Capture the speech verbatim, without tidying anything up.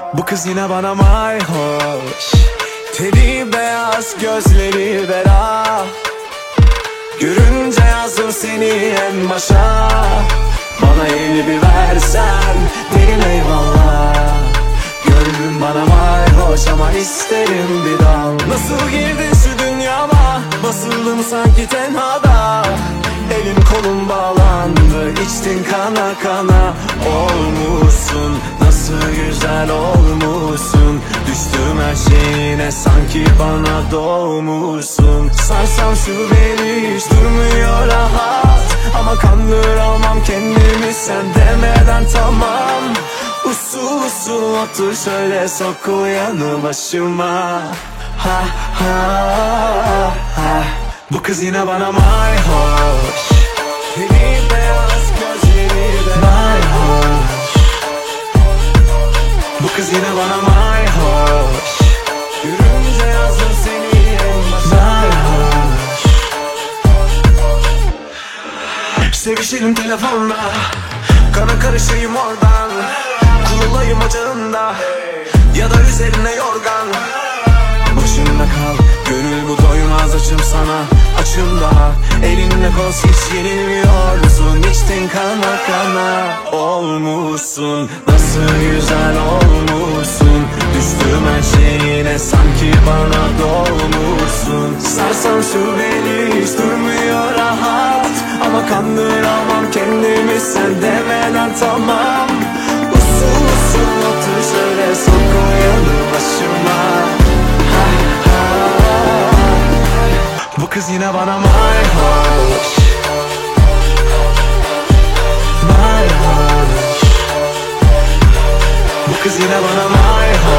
Bu kız yine bana mayhoş. Teri beyaz gözleri bera. Görünce yazdım seni en başa. Bana elini bir versen derin eyvallah. Gönlüm bana mayhoş ama isterim bir dal. Nasıl girdin şu dünyama? Basıldım sanki tenhada. Elim kolum bağlandı, içtin kana kana. Olmuşsun, nasıl güzel olmuşsun. Düştüm her şeyine, sanki bana doğmuşsun. Sarsam şu beni, hiç durmuyor rahat. Ama kandıramam kendimi sen demeden tamam. Usul usul otur şöyle, sok o yanı başıma. Ha ha ha. Bu kız yine bana mayhoş. Teri beyaz gözleri de mayhoş. Bu kız yine bana mayhoş. Görünce yazdım seni en başa. Mayhoş. Sevişelim telefonla, kana karışayım oradan. Kurulayım ocağında ya da üzerine yorgan. Başımda kal, gönül bu doymaz açım sana. Açım daha, elinle koz hiç yenilmiyorsun. İçtin kana kana, olmuşsun. Nasıl güzel olmuşsun. Düştüm her şeyine, sanki bana doğmuşsun. Sarsan şu beni, hiç durmuyor rahat. Ama kandıramam kendimi sen demeden tamam. Usul usul otur şöyle, sok o yanı başıma. Ha ha. Bu kız yine bana mayhoş. Mayhoş. Bu kız yine bana mayhoş.